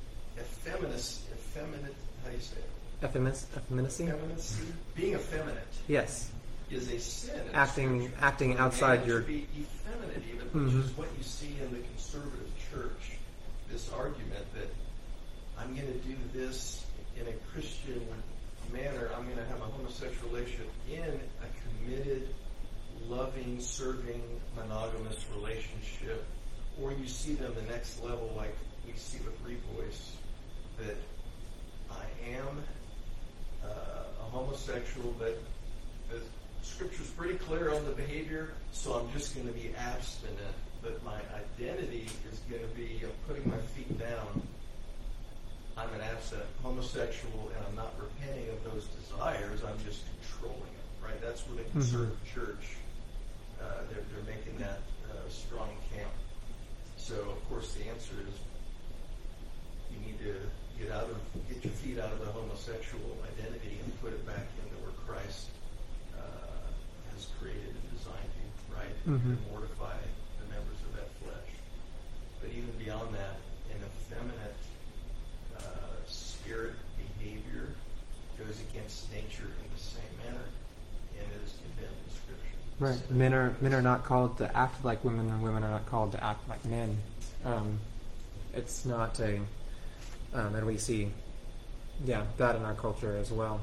how do you say it? Effeminacy? Effeminacy, being effeminate. Yes. Is a sin. Acting outside your. To be effeminate, even, which is what you see in the conservative church. This argument that I'm going to do this in a Christian manner. I'm going to have a homosexual relationship in a committed, loving, serving, monogamous relationship. Or you see them the next level, like we see with Revoice, that I am a homosexual, but the Scripture's pretty clear on the behavior, so I'm just going to be abstinent, but my identity is going to be putting my feet down. I'm an abstinent homosexual, and I'm not repenting of those desires. I'm just controlling it, right? That's where the conservative church that strong camp. So, of course, the answer is you need to get your feet out of the homosexual identity and put it back into where Christ has created and designed you, right? Mhm. And mortify the members of that flesh. But even beyond that, an effeminate spirit behavior goes against nature in the same manner and is condemned in Scripture. Right. So, Men are not called to act like women, and women are not called to act like men. It's not a, and we see, that in our culture as well.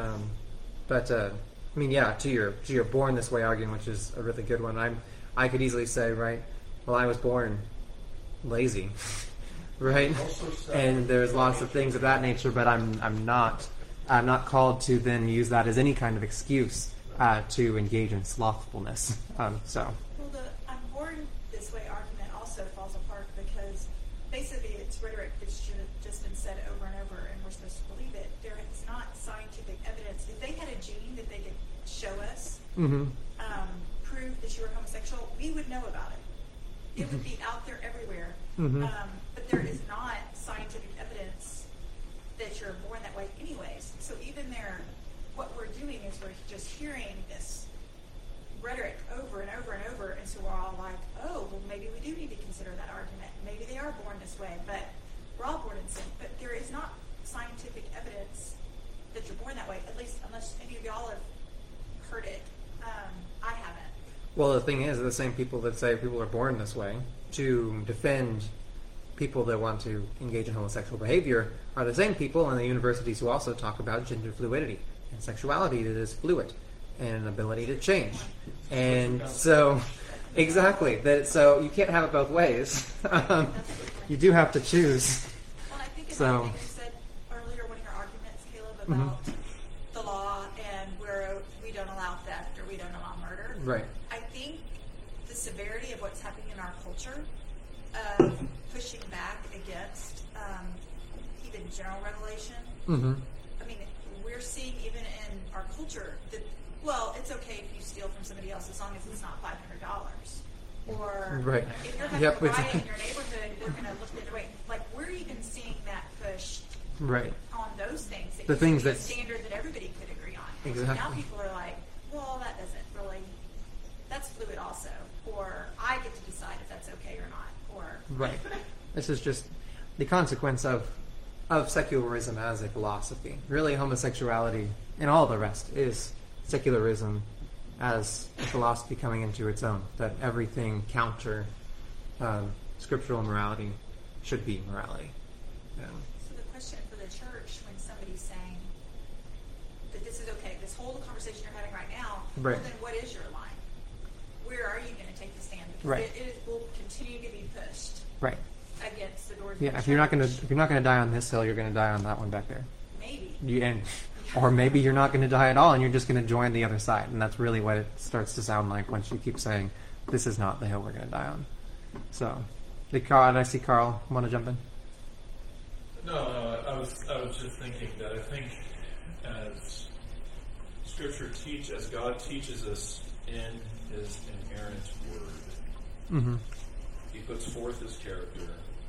To your born this way argument, which is a really good one. I could easily say, right, well, I was born lazy, right? And there's lots of things of that nature, but I'm not called to then use that as any kind of excuse to engage in slothfulness. Well, the I'm born this way argument also falls apart because basically it's rhetoric that's just been said over and over, and we're supposed to believe it. There is not scientific evidence. If they had a gene that they could show us, prove that you were homosexual, we would know about it. It would be out there everywhere. But there is not scientific evidence that you're born that way anyways. So even what we're doing is we're just hearing this rhetoric over and over and over, and so we're all like, oh, well, maybe we do need to consider that argument. Maybe they are born this way, but we're all born in sin. But there is not scientific evidence that you're born that way, at least unless any of y'all have heard it. I haven't. Well, the thing is, the same people that say people are born this way to defend people that want to engage in homosexual behavior are the same people in the universities who also talk about gender fluidity and sexuality that is fluid and an ability to change. And so, exactly. So you can't have it both ways. You do have to choose. Well, I think So- you said earlier, one of your arguments, Caleb, about the law and where we don't allow theft or we don't allow murder. Right. I think the severity of what's happening in our culture, pushing back against even general revelation. I mean, we're seeing even in our culture that, well, it's okay if you steal from somebody else as long as it's not $500. Or Right. if you're having Yep, a it's- riot in your neighborhood, we're going to look the other way. Like, we're even seeing that pushed Right. on those things. That The used things to be a that- standard that everybody could agree on. Exactly. Now people are like, well, that doesn't really, that's fluid also. Or I get to decide if that's okay or not. Or Right. This is just the consequence of secularism as a philosophy. Really, homosexuality and all the rest is secularism as a philosophy coming into its own. That everything counter scriptural morality should be morality. So the question for the church when somebody's saying that this is okay, this whole conversation you're having right now, Right. well then what is your line? Where are you going to take the stand? Because Right. it will continue to be pushed Right. against the doors of Yeah. the If you're not church. gonna die on this hill, you're gonna die on that one back there. Maybe. Or maybe you're not going to die at all, and you're just going to join the other side, and that's really what it starts to sound like once you keep saying, "This is not the hill we're going to die on." So, did I see Carl want to jump in? No, I was just thinking that I think as Scripture as God teaches us in His inerrant Word, He puts forth His character,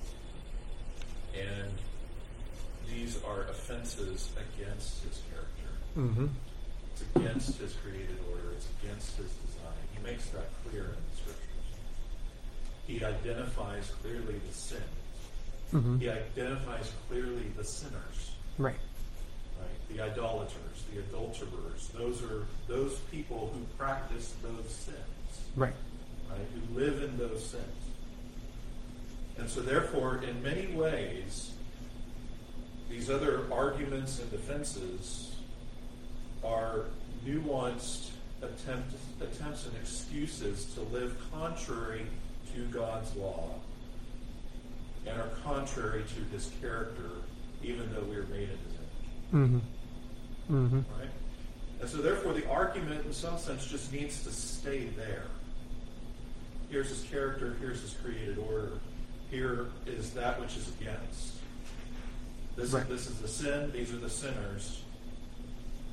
and these are offenses against His character. It's against His created order. It's against His design. He makes that clear in the Scriptures. He identifies clearly the sin. He identifies clearly the sinners. Right. Right? The idolaters, the adulterers. Those are those people who practice those sins. Right. Right? Who live in those sins. And so therefore, in many ways, these other arguments and defenses are nuanced attempts and excuses to live contrary to God's law and are contrary to His character, even though we are made in His image. Right? And so therefore the argument in some sense just needs to stay there. Here's His character, here's His created order, here is that which is against. This is the sin, these are the sinners.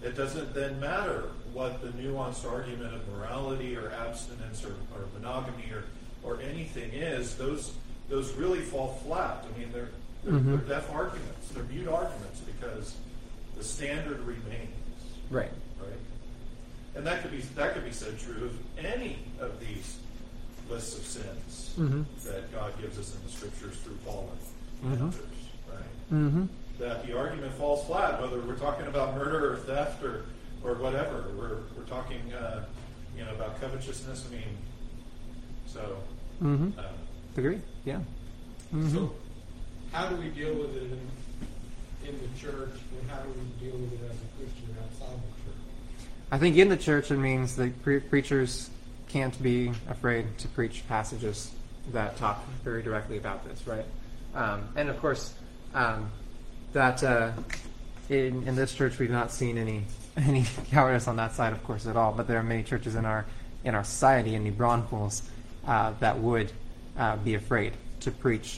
it doesn't then matter what the nuanced argument of morality or abstinence or monogamy or anything is. Those really fall flat. I mean, they're deaf arguments. They're mute arguments because the standard remains. Right. Right. And that could be said true of any of these lists of sins that God gives us in the Scriptures through Paul and others. Right. Mm-hmm. That the argument falls flat, whether we're talking about murder or theft or whatever. We're talking about covetousness. I mean, so. Agree. Yeah. So, how do we deal with it in the church, and how do we deal with it as a Christian outside the church? I think in the church it means that preachers can't be afraid to preach passages that talk very directly about this, right? And of course, that in this church we've not seen any cowardice on that side, of course, at all. But there are many churches in our society, in New Braunfels, that would be afraid to preach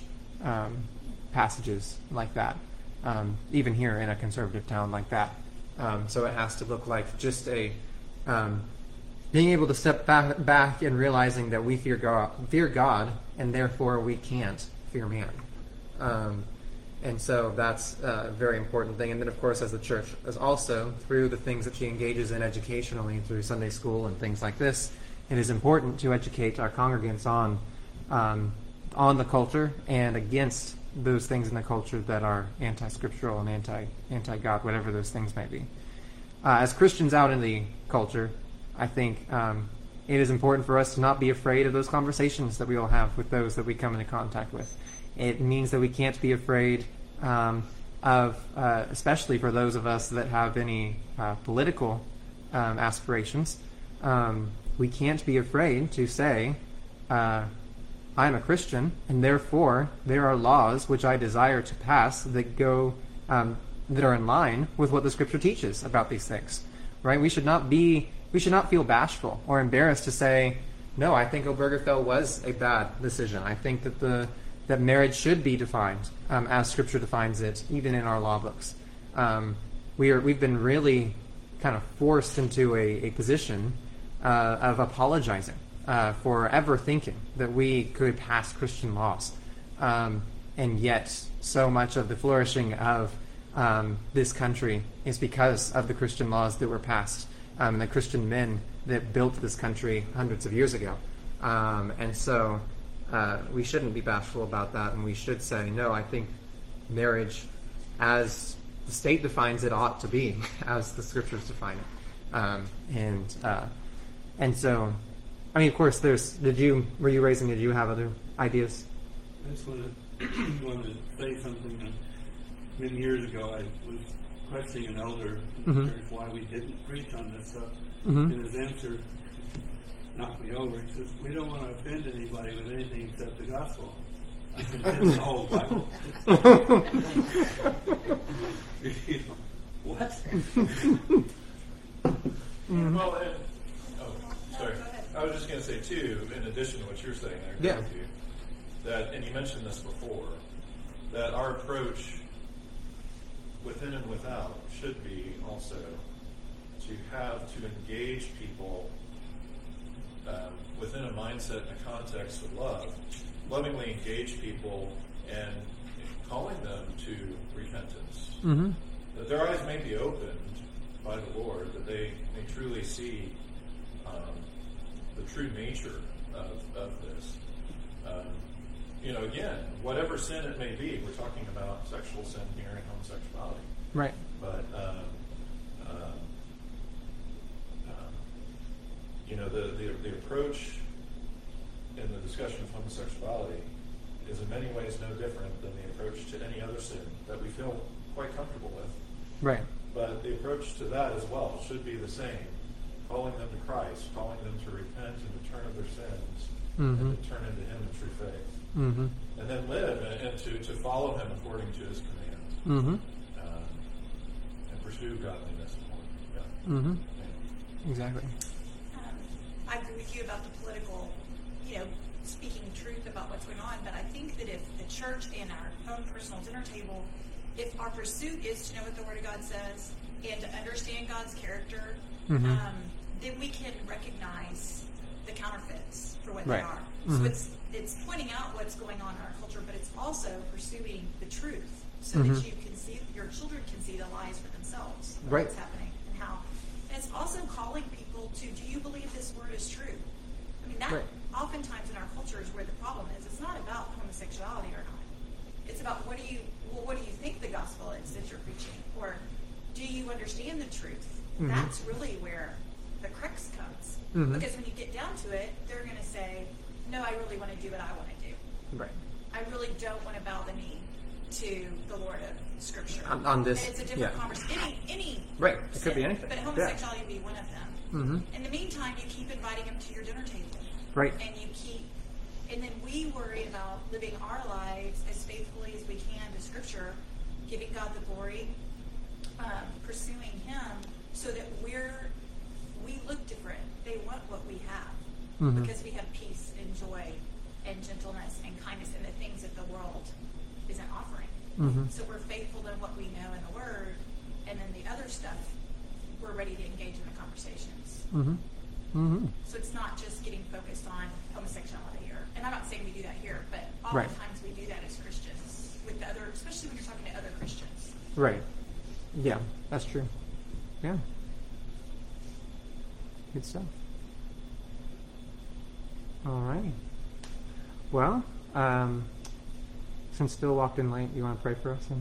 passages like that, even here in a conservative town like that. So it has to look like just a being able to step back and realizing that we fear God, and therefore we can't fear man. And so that's a very important thing. And then, of course, as the church is also, through the things that she engages in educationally, through Sunday school and things like this, it is important to educate our congregants on the culture and against those things in the culture that are anti-scriptural and anti-God, whatever those things may be. As Christians out in the culture, I think it is important for us to not be afraid of those conversations that we all have with those that we come into contact with. It means that we can't be afraid of, especially for those of us that have any political aspirations, we can't be afraid to say, I'm a Christian, and therefore there are laws which I desire to pass that go that are in line with what the Scripture teaches about these things. Right? We should not feel bashful or embarrassed to say, no, I think Obergefell was a bad decision. I think that marriage should be defined as Scripture defines it, even in our law books. We've been really kind of forced into a position of apologizing for ever thinking that we could pass Christian laws. And yet, so much of the flourishing of this country is because of the Christian laws that were passed, and the Christian men that built this country hundreds of years ago. And so we shouldn't be bashful about that, and we should say, no, I think marriage, as the state defines it, ought to be, as the Scriptures define it. And so, I mean, of course, did you have other ideas? I just wanted to say something. Many years ago, I was questioning an elder in the church why we didn't preach on this stuff. And his answer knocked me over. He says, we don't want to offend anybody with anything except the gospel. I said, that's the whole Bible. What? Well, sorry. I was just going to say, too, in addition to what you're saying there, with you, that, and you mentioned this before, that our approach within and without should be also to engage people within a mindset and a context of love, lovingly engage people and calling them to repentance. That their eyes may be opened by the Lord, that they may truly see the true nature of this. Again, whatever sin it may be, we're talking about sexual sin here and homosexuality. Right. But, the approach in the discussion of homosexuality is in many ways no different than the approach to any other sin that we feel quite comfortable with. Right. But the approach to that as well should be the same. Calling them to Christ, calling them to repent and to turn of their sins, and to turn into Him in true faith. And then live and to follow Him according to His commands. And pursue godliness. Exactly. I agree with you about the political, speaking truth about what's going on, but I think that if the church and our own personal dinner table, if our pursuit is to know what the Word of God says and to understand God's character, then we can recognize the counterfeits for what they are. So it's pointing out what's going on in our culture, but it's also pursuing the truth so that you can see, your children can see the lies for themselves, what's happening and how. And it's also calling people to, do you believe this word is true? I mean, that oftentimes in our culture is where the problem is. It's not about homosexuality or not. It's about what do you think the gospel is that you're preaching? Or do you understand the truth? That's really where the crux comes. Because when you get down to it, they're going to say, no, I really want to do what I want to do. Right. I really don't want to bow the knee to the Lord of Scripture. On this, and it's a different conversation. Any right. It sin, could be anything. But homosexuality would be one of them. In the meantime, you keep inviting them to your dinner table. Right. And then we worry about living our lives as faithfully as we can to Scripture, giving God the glory, pursuing Him, so that we look different. They want what we have because we have peace and joy and gentleness and kindness and the things that the world isn't offering. So we're faithful to what we know in the Word, and then the other stuff, we're ready to engage in the conversations. So it's not just getting focused on homosexuality, and I'm not saying we do that here, but oftentimes we do that as Christians, with the other, especially when you're talking to other Christians. Right. Yeah, that's true. Yeah. Good stuff. All right. Well, since Phil walked in late, you want to pray for us?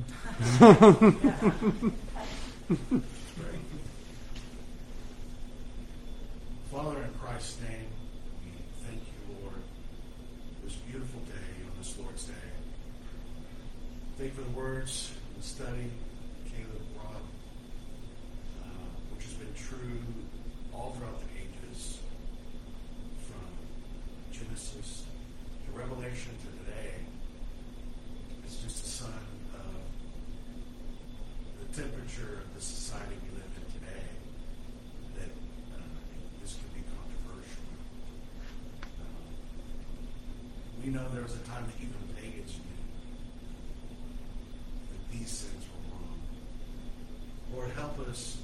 Father, in Christ's name, we thank you, Lord, for this beautiful day on this Lord's Day. Thank you for the words and study Caleb brought, which has been true all throughout the ages, from Genesis to Revelation to today. It's just a sign of the temperature of the society we live in today, that this could be controversial. We know there was a time that even pagans knew that these sins were wrong. Lord, help us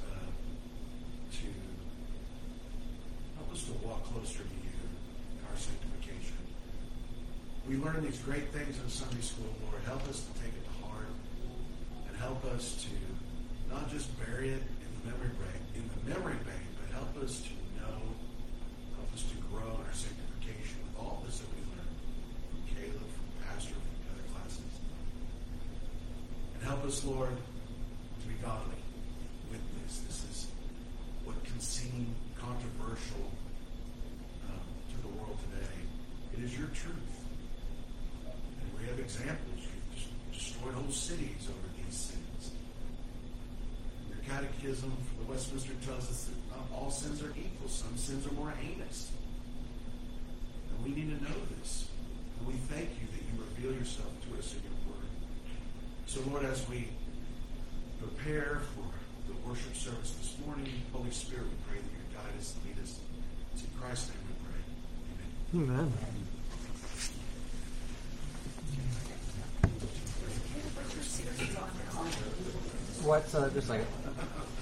to walk closer to you in our sanctification. We learn these great things in Sunday school, Lord. Help us to take it to heart, and help us to not just bury it in the memory bank, but help us to know, help us to grow in our sanctification with all this that we learned from Caleb, from Pastor, from the other classes. And help us, Lord, to be godly with this. This is what can seem controversial to the world today. It is your truth. And we have examples. You've destroyed whole cities over these sins. Your catechism from the Westminster tells us that not all sins are equal. Some sins are more heinous. And we need to know this. And we thank you that you reveal yourself to us in your word. So, Lord, as we prepare for the worship service this morning, Holy Spirit, we pray that you guide us and lead us. It's in Christ's name we pray. Amen. Amen. What's just like